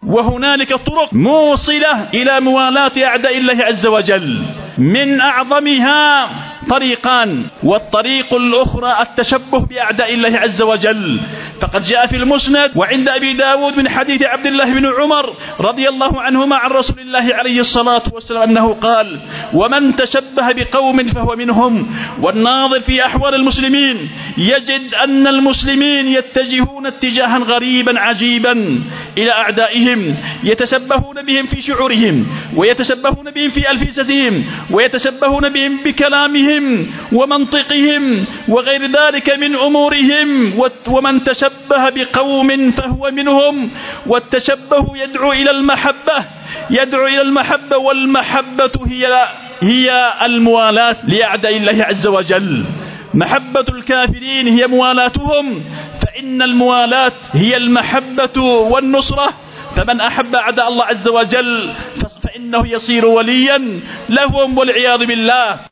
وهنالك طرق موصلة إلى موالاة أعداء الله عز وجل، من أعظمها طريقان، والطريق الأخرى التشبه بأعداء الله عز وجل. فقد جاء في المسند وعند أبي داود من حديث عبد الله بن عمر رضي الله عنهما عن رسول الله عليه الصلاة والسلام أنه قال: ومن تشبه بقوم فهو منهم. والناظر في أحوال المسلمين يجد أن المسلمين يتجهون اتجاها غريبا عجيبا إلى أعدائهم، يتشبهون بهم في شعورهم، ويتشبهون بهم في ألفظتهم، ويتشبهون بهم بكلامهم ومنطقهم وغير ذلك من أمورهم. ومن تشبه بقوم فهو منهم. والتشبه يدعو إلى المحبة، والمحبة هي الموالاة لأعداء الله عز وجل. محبة الكافرين هي موالاتهم، فإن الموالاة هي المحبة والنصرة. فمن أحب أعداء الله عز وجل فإنه يصير وليا لهم والعياذ بالله.